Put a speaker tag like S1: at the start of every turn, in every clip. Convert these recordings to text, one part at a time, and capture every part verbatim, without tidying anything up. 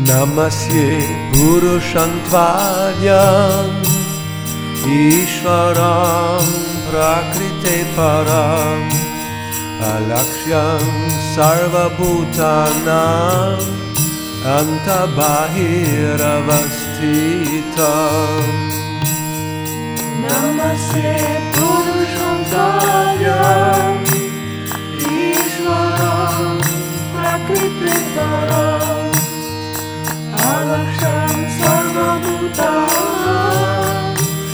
S1: Namasye Purusham Tvayam Ishvaram Prakrite Param Alakshyam Sarvabhutanam Antabahiravastitam.
S2: Namasye Purusham Tvayam Ishvaram Prakrite Param Alakshyam Sarvabhutanam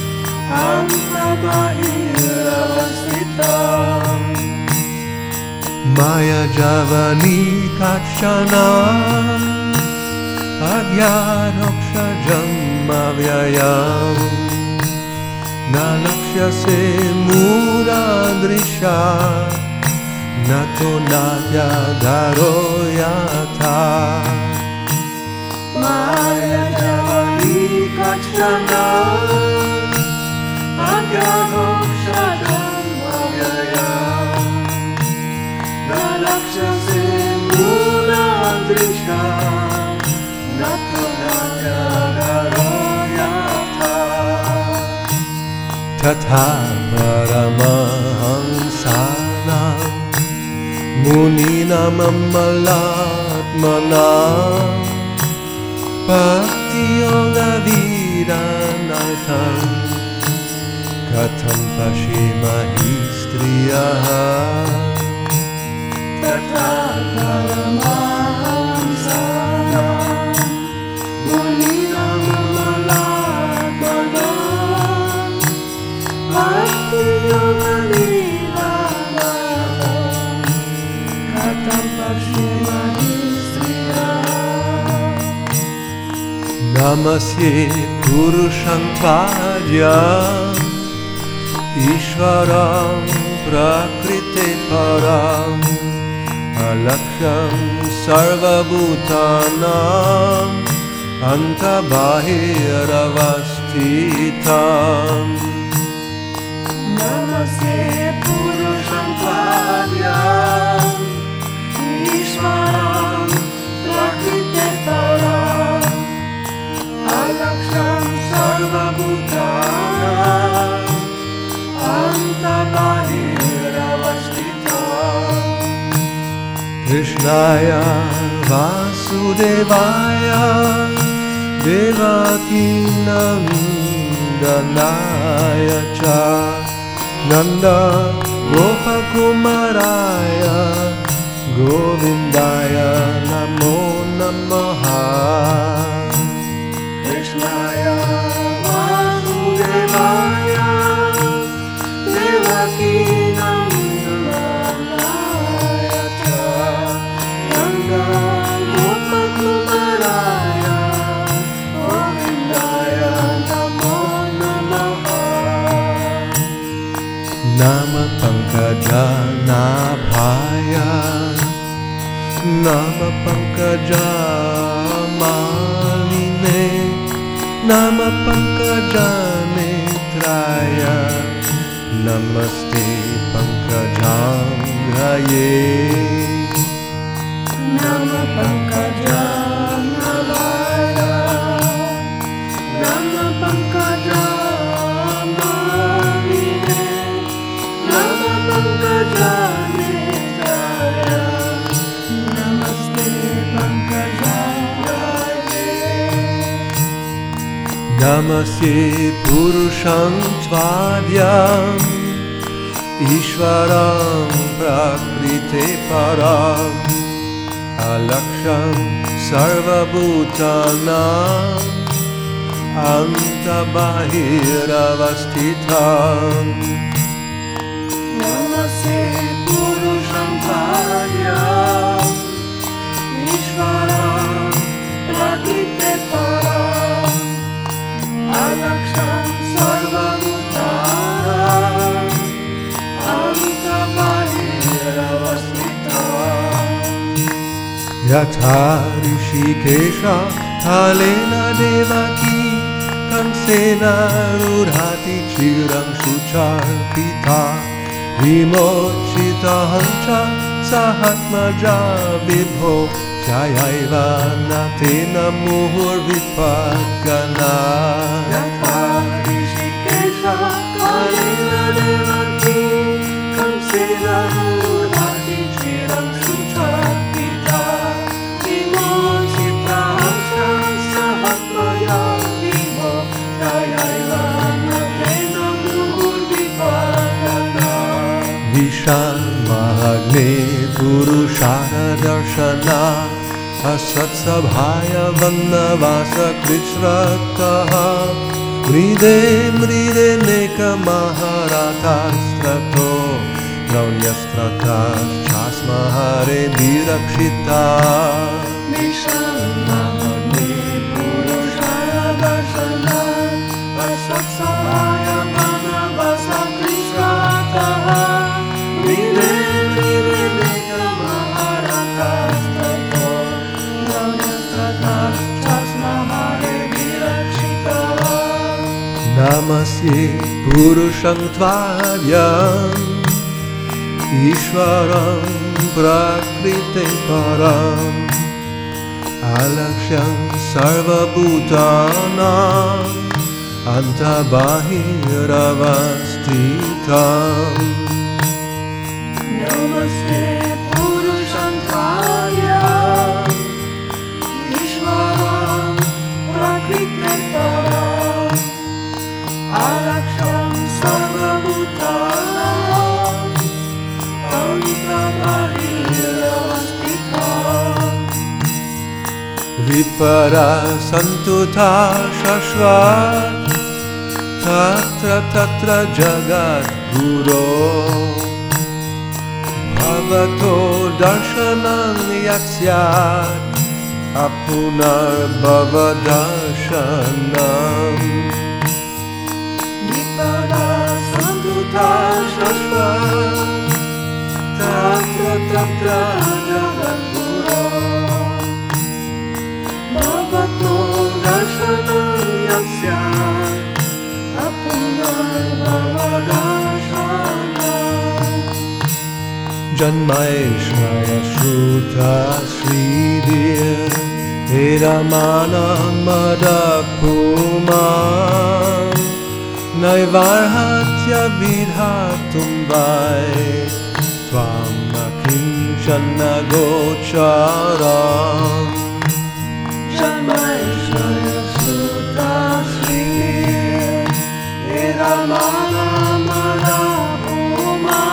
S2: Antabahiravastitam.
S1: Maya Javani Kachana Agyarokshajam Avyayam Nalakshyase Mudadrisha Nato Natya Dharoyata.
S2: Maya Javani Kachana Agyarokshajam Avyayam Nalakshase Mudadrisha Nato Natya Dharoyata.
S1: Tatha Paramahamsanam Muninam Amalatmanam Bhakti Yoga Vidanartham Katham Pashimahi Striyah.
S2: Tatha Paramahamsanam Muninam Amalatmanam Bhakti Yoga Vidanartham Katham Pashimahi Striyah.
S1: Namasye Purusham Tvayam Ishvaram Prakrite Param Alakhyam Sarvabhutanam Antabahiravastitam.
S2: Namasye Purusham Tvayam Ishvaram Prakrite Param Alakhyam Sarvabhutanam Antabahiravastitam.
S1: Krishnaya Vasudevaya Devaki Nandanaya Cha Nanda Gopakumaraya Govindaya Namo Namaha.
S2: Krishnaya Vasudevaya Devaki Nandanaya Cha Nanda Gopakumaraya Govindaya Namo Namaha.
S1: Nama Pankaja Nabhaya Nama Pankaja Maline Nama Pankaja Netraya Namaste Pankajam Graye.
S2: Nama Pankajam Navaya Nama Pankajam Maline Nama Pankajam Netraya Namaste Pankajam Graye.
S1: Namasye Purusham Tvayam Ishvaram Prakrite Param Alaksham Sarvabhutanam Antabahiravastitam.
S2: Namasye Purusham Tvayam Ishvaram Prakrite Param Alaksham Sarvabhutanam Antabahiravastitam.
S1: Yatha Rishikesha Halena Devaki Kansena Rudhati Chiram Shuchar Pita Vimochita Hancha Sahatmaja Vibho Jayaiva Natina Muhur Vipagana
S2: Yatha Rishikesha Kalila Devaki Kamsela Murati Chiram Suchapita Vimosita Hamsa Sahatmaya Vibho Jayaiva Natina Muhur Vipagana
S1: Vishan Mahagne Purushara Darshana Asatsabhaya Vannavasa Kritshrataha Mride Mride Neka Maharatastrato Draunyastratas Chasmahare Virakshita
S2: Vishan Mahagne Purushara Darshana Asatsabhaya Vannavasa Kritshrataha Mride Mride Neka Maharatastrato Draunyastratas Chasmahare Virakshita
S1: Namasye Purusham Tvaryam Ishvaram Prakrite Param Alakshyam Sarva Bhutanam Antabahiravastitam
S2: Namaste Purusham Tvaryam Ishvaram Prakrite Param Alaksham Sarvabhutanam Antabahiravastitam
S1: Vipara Santuta Shashvat Tatra Tatra Jagat Guru Bhavato Darshanam Yatsyat Apunar Bhava Darshanam
S2: Vipara Santuta Shashvat Tatra Tatra Jagadguru Bhavato Darshanam Yasyat Apunar Bhava Darshanam
S1: Janmaishraya Shruta Sridhir Eramana Madakuma Naivarhatya Vidhatum Vai Tvam Akinchana Gocharam
S2: Janmaishraya Sutta Sridhir Eramana Madakuma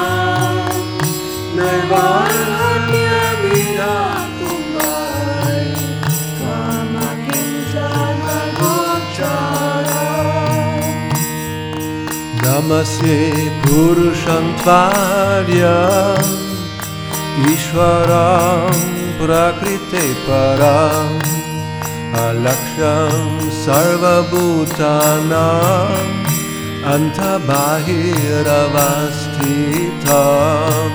S2: Naivarhatya Vidhatum Vai Tvam Akinchana Gocharam
S1: Namasye Purusham Tvaryam Ishvaram Prakrite Param Alaksham Sarva Bhutanam Antabahiravastitam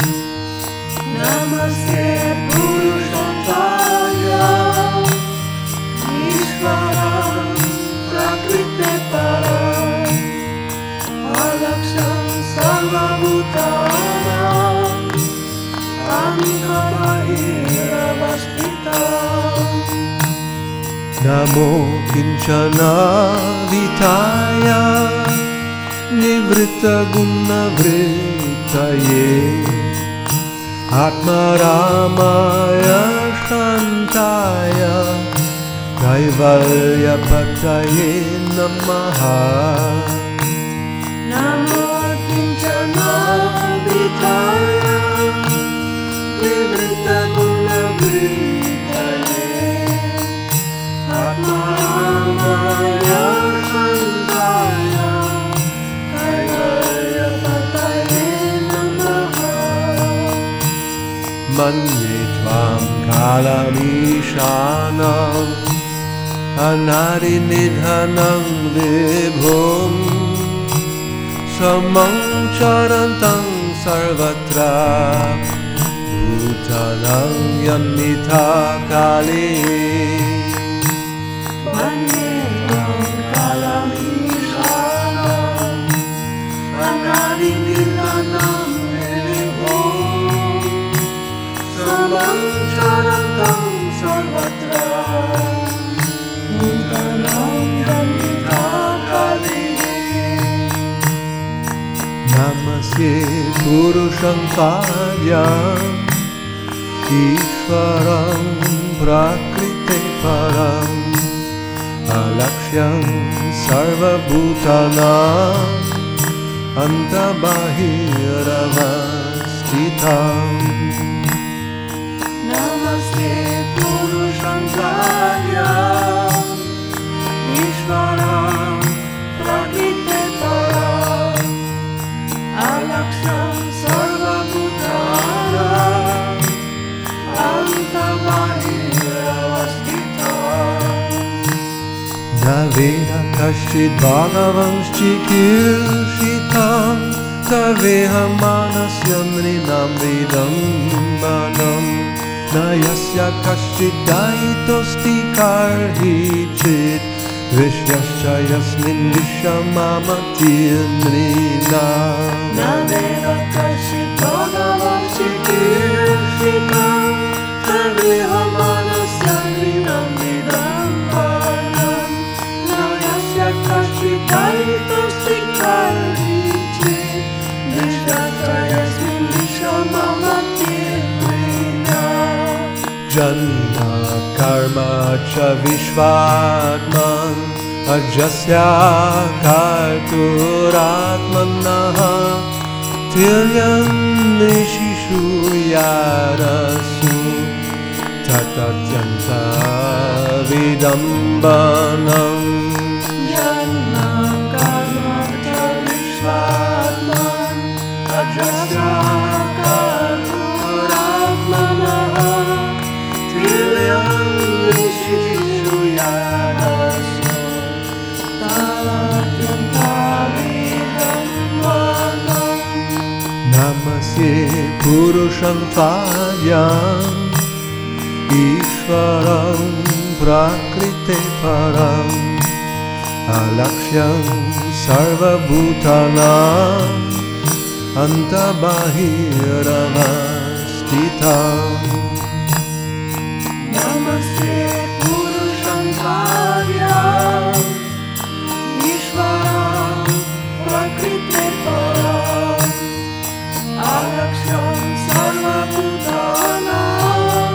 S2: Namaste Purusham Tvaryam Ishvaram Prakrite Param Alaksham Sarvabhutanam Antabahiravastitam
S1: Namo Kinchana Vitaya Nivritta Guna Vrittaye Atma Ramaya Shantaya Kaivalya Pataye Namaha
S2: Namo Kinchana Vitaya Nivritta Guna Vrittaye Atma Ramaya Shantaya Kaivalya Pataye Namaha
S1: Manye Tvam Kalamishanam Anadi Nidhanam Vibhum Samam Charantam Sarvatra Bhutanam Yannitha Kali
S2: Manye Tvam Kalamishanam Anadi Nidhanam Vibhum
S1: Namasye Purusham Paryam Ishvaram Prakrite Param Alakshyam Sarva Bhutanam Antabahiravastitam
S2: Namaste Purusham Karyam Ishvaram Prakrite Param Alaksham Sarva Bhutanam Antabahiravastitam
S1: Naveda Kashchid Bhagavam Chikirshitam Taveha Manasya Nrinam Vidambanam Nayasya Kashchid Daitosti Karhichit Vishyascha Yasmin Vishamamatir Nrinam
S2: Naveda Kashchid Bhagavam Chikirshitam Taveha Manasya Nrinam Vidambanam Nayasya Kashchid Daitosti Karhichit Vishyascha Yasmin Vishamamatir Nrinam
S1: Janma Karma Cha Vishvatman Ajasya Karturatmanaha Tiryam Nishishu Yarasu Tatatyanta Vidambanam
S2: Janma Karma Cha Vishvatman Ajasya Karturatmanaha Tiryam Nishishu Yarasu Tatatyanta Vidambanam
S1: Namasye Purusham Paryam Ishvaram Prakrite Param Alakshyam Sarva Bhutanam Antabahiravastitam
S2: Namaste Purusham Karyam Ishvaram Prakrite Param Alaksham Sarva Bhutanam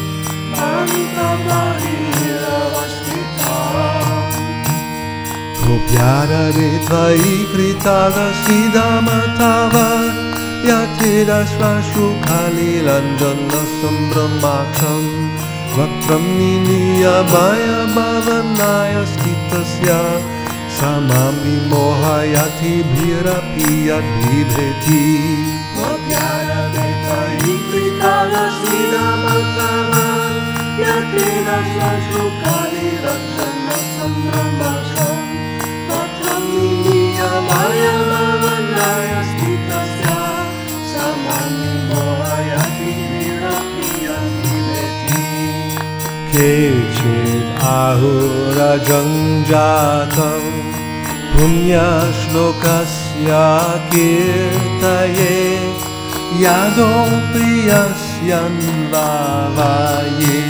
S2: Antabahiravastitam
S1: Propyada Detvai Kritaga Siddhamatava Yatida Svashu Kalilanjana Sambramaksham Vatram Niniya Maya Bhavanaya Stitasya Samami Mohayati Bhirapiyat Bhibheti
S2: Propyada Detvai Kritaga Siddhamatava Yatida Svashu Kalilanjana Sambramaksham Vatram Niniya Maya Bhavanaya Stitasya Samami Mohayati Bhirapiyat Bhibheti
S1: Kechid Ahura Janjatam Punya Shlokasya Kirtaye Yado Priyasyan Vavaye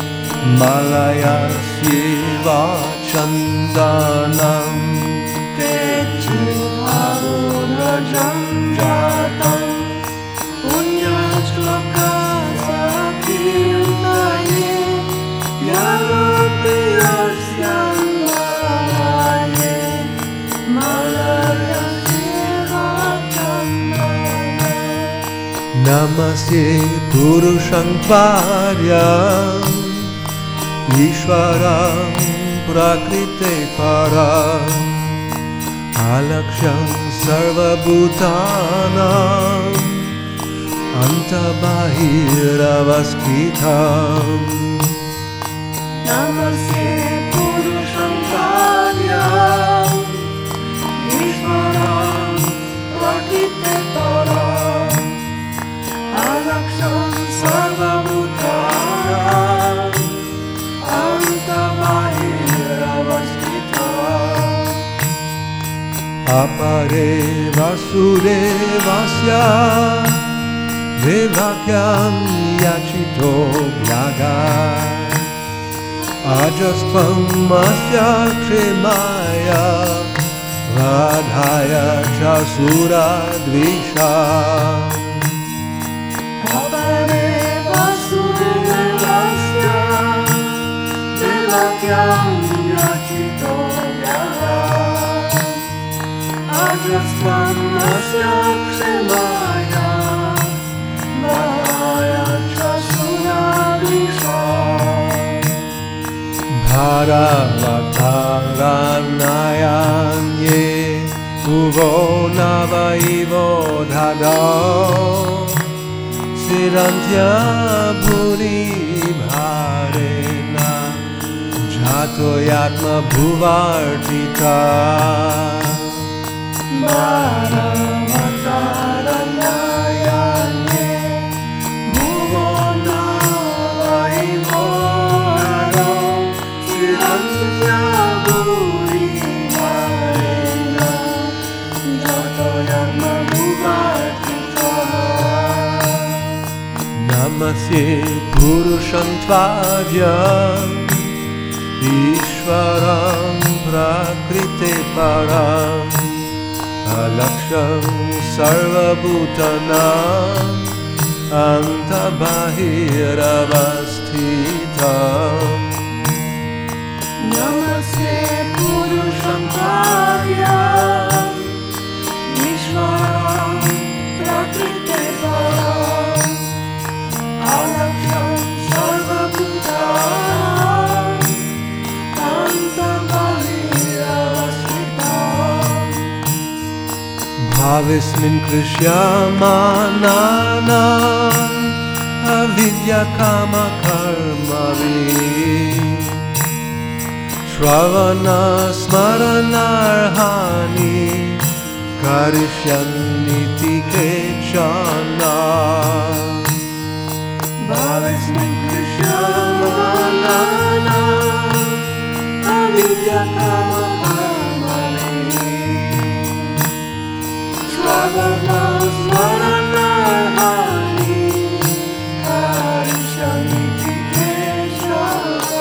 S1: Malayasya Chandanam
S2: Kechid Ahura Janjatam Punya Shlokasya Kirtaye Yado Priyasya Vavaye Malayasya Chandanam
S1: Namasye Purusham Paryam Ishvaram Prakrite Param Alaksham Sarva Bhutanam Antabahiravastitam
S2: Namaste Purusham Karyam Ishvaram Prakrite Param Alaksham Sarva Bhutanam Antabahiravastitam
S1: Apare Vasudevasya Devakyam Yachito Bhyagai Ajastvam Asya Kshemaya Radhaya cha suradvisha
S2: Apare vasudevasya Devakyam yachito yaga Ajasvanasya kshemaya Bhavaya cha suradvisha
S1: Bharavataranyanye Uvo navaivo dhado Sirantya bhuri bharena Jato yatma bhuvartita
S2: Bharavataranyanye Bhuvo navaivo dhado Sirantya bhuri bharena Jato yatma bhuvartita
S1: Namasye purusham tvajam Ishvaram prakrite param Alaksham sarvabhutanam Antabhahiravasthitam
S2: Namasye purusham bhavyam Ishvaram prakrite param Alaksham sarvabhutanam Antabhahiravasthitam
S1: Bhavismin krishyamananam Avidya kama karmavi Shravana smaranarhani Karishyanniti kechana
S2: Bhavismin krishyamananam Avidya kama karmani Shravana smaranarhani Karishyanniti kechana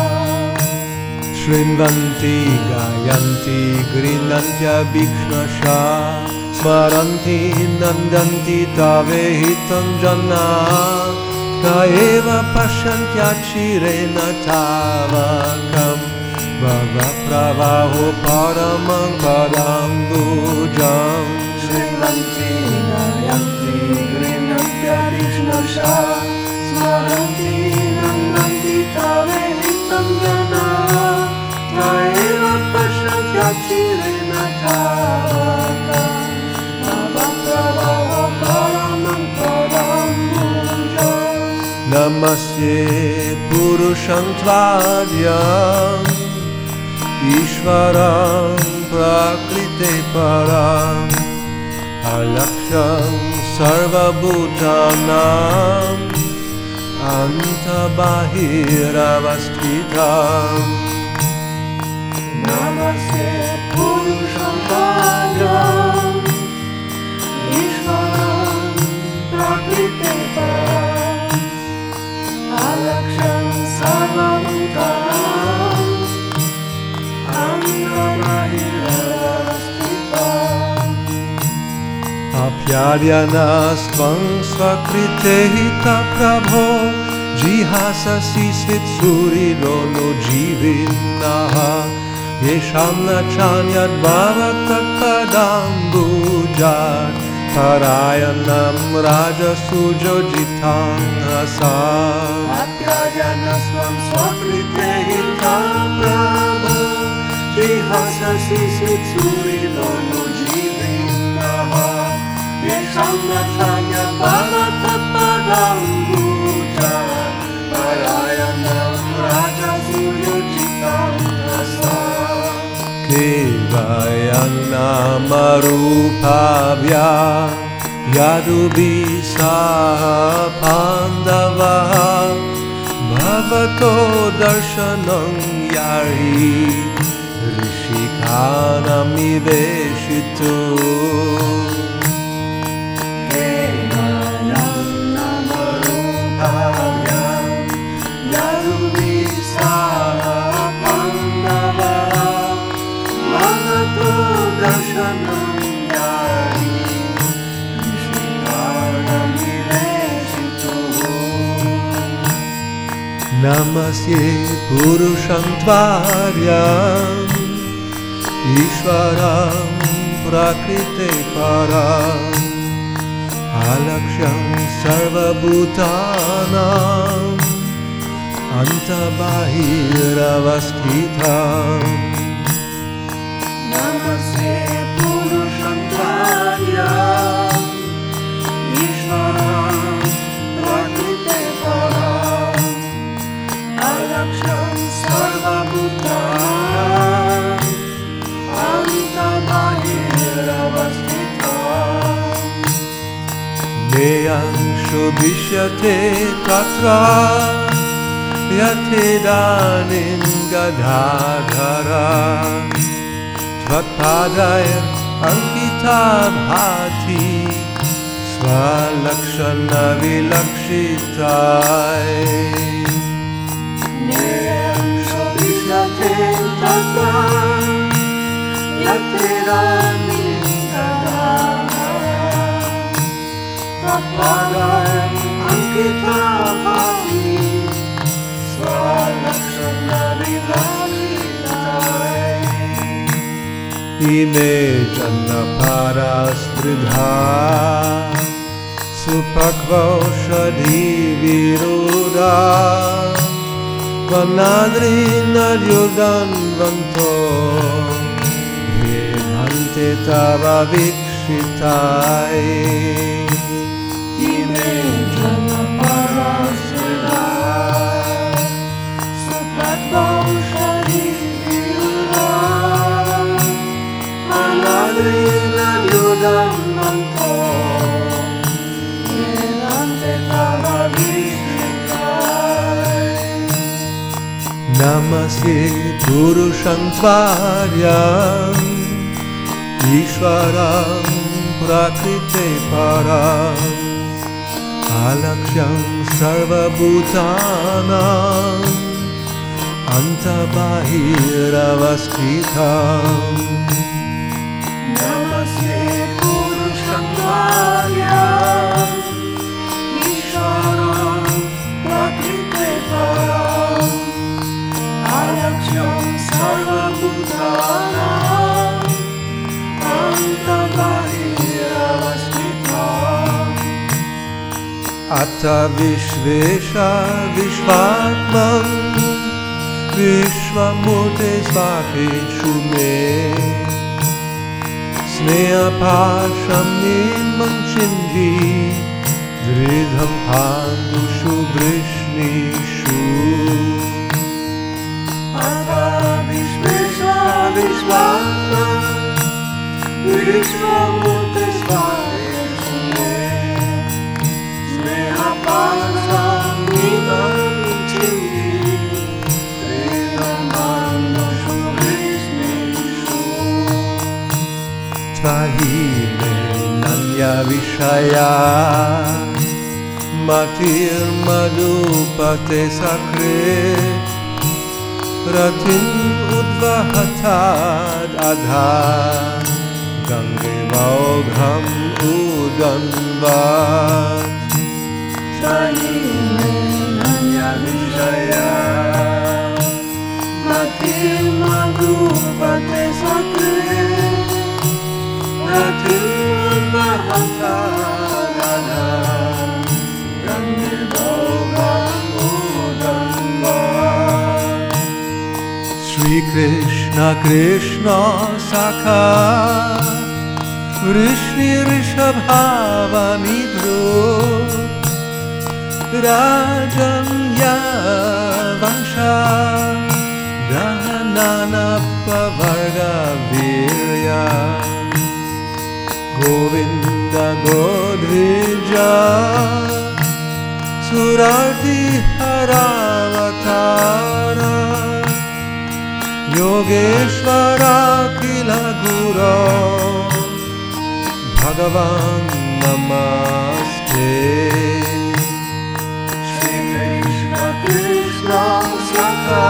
S1: Shrinvanti gayanti grinantya bhikhnasha Smaranti nandanti tavehitam jana Kaeva pashyantya chirena tavakam Bhava pravaho paramam padambujam
S2: Shrinvanti gayanti grinantya bhikhnasha Smaranti nandanti tavehitam jana Kaeva pashyantya chirena tavakam Bhavapravaho paramam padambujam
S1: Namasye purusham tvajam Ishvaram prakrite param Alaksham sarvabhutanam Antabhahiravasthitam
S2: Namasye purusham bhavyam Ishvaram prakrite param Alaksham sarvabhutanam Antabhahiravasthitam
S1: Apyadyanastvam svakrite prabho Jihasasi svitsuriro no jivinaha Yesham nachanyad bhavatat padambujat Parayanam rajasujojitam asam
S2: Apyajanasvam svakrite prabho Jihasasi svitsuriro no jivinaha Yesham nachanyad bhavatat padambujat Parayanam rajasujojitam asam
S1: Kevayam namarupabhya Yadubisa pandava Bhavato darshanam yari Rishikanam niveshitu Namasye Purusham Tvaryam Ishvaram Prakrite Param Alaksham Sarvabhutanam Antabahiravaskhitam
S2: Namaste Purusham Tvaryam Ishvaram Prakrite Param Alaksham Sarvabhutanam Antabahiravaskhitam
S1: Neyam Shobhishyate Tatra Yatedanim Gadadhara Tvatpadaya Ankita Bhati Svalakshana Vilakshitai
S2: Neyam Shobhishyate Tatra Yatedanim Gadadhara Tvatpadaya Ankita Bhati Svalakshana Vilakshitai
S1: Ime Janna Parastridha Supakvaushadhi Viruda Vanadri Naryudan Vanto Vedhante Tava Vikshitai
S2: Ime Janna Parastridha Supakvaushadhi Viruda Vanadri Naryudan Vanto Vedhante Tava Vikshitai
S1: Namasye Purusham Tvaryam Ishvaram Prakrite Param Alaksham Sarvabhutanam Antabahiravaskhitam
S2: Namaste Purusham Tvaryam Ishvaram Prakrite Param Alaksham Sarvabhutanam Antabahiravaskhitam
S1: Atta Vishvesha Vishvatman Vishvamurte Svakeshu Me Sneha Pasham Nimam Chindhi Dridham Pandushu Vrishnishu
S2: Ata Vishvesha Vishvatman Vishvamurte Svakeshu Me Sneha Pasham Nimam Chindhi Dridham Pandushu Vrishnishu
S1: Tvahi Me Nanya Vishaya Matir Madhupate Sakre Ratin Udvahatad Adha Gange Vaugham Udanvat
S2: Tahime Nanya Vishaya Matir Madhupate Sakre Ratin Udvahatad Adha Gange Vaugham Udanvat
S1: Shri Krishna Krishna Sakha Vrishni Rishabhavanidro Rajanya Vansha Dahanana Pavarga Virya Govinda Godrija Surarti Haravatara Yogeshwara Kila Guru Bhagavan Namaste
S2: Shri Krishna Krishna Sakha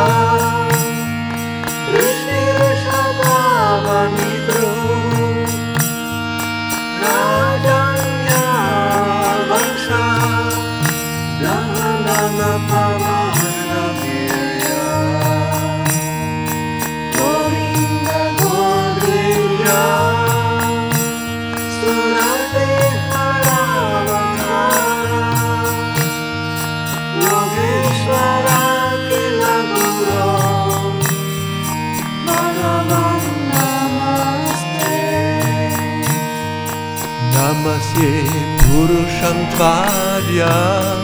S2: Vrishni Rishabhavanidro Rajanya Vansha Dahanana Pavarga
S1: Namasye Purusham Tvaryam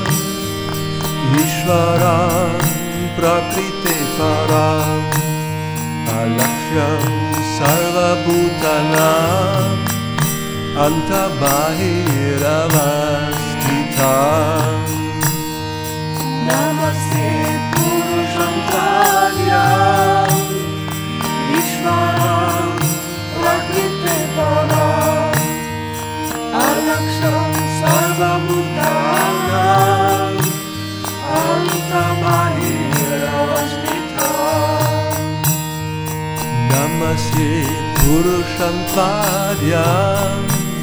S1: Ishvaram Prakrite Param Alaksham Sarvabhutanam Antabhahiravasthitam
S2: Namaste Purusham Tvaryam Ishvaram Prakrite Param Alaksham Sarvabhutanam Antabhahiravasthitam
S1: Namasye Purusham Tvaryam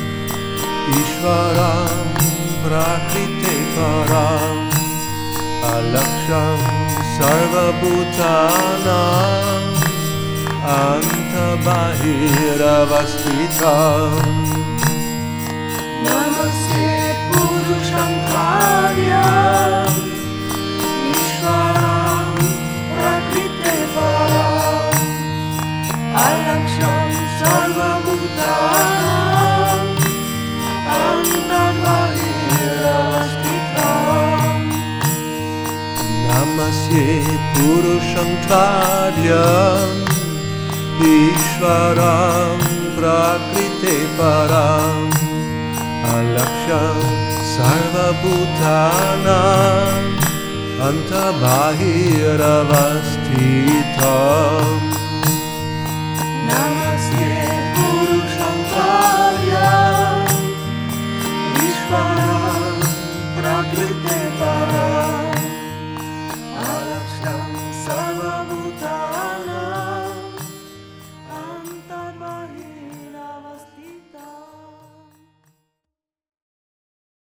S1: Ishvaram Prakrite Param Alaksham Sarvabhutanam Antabhahiravasthitam
S2: Namaste Purusham Tvaryam Ishvaram Prakrite Param Alaksham Sarvabhutanam Antabhahiravasthitam
S1: Namasye Purusham Tvaryam Ishvaram Prakrite Param Alaksham Sarvabhutanam Antabhahiravasthitam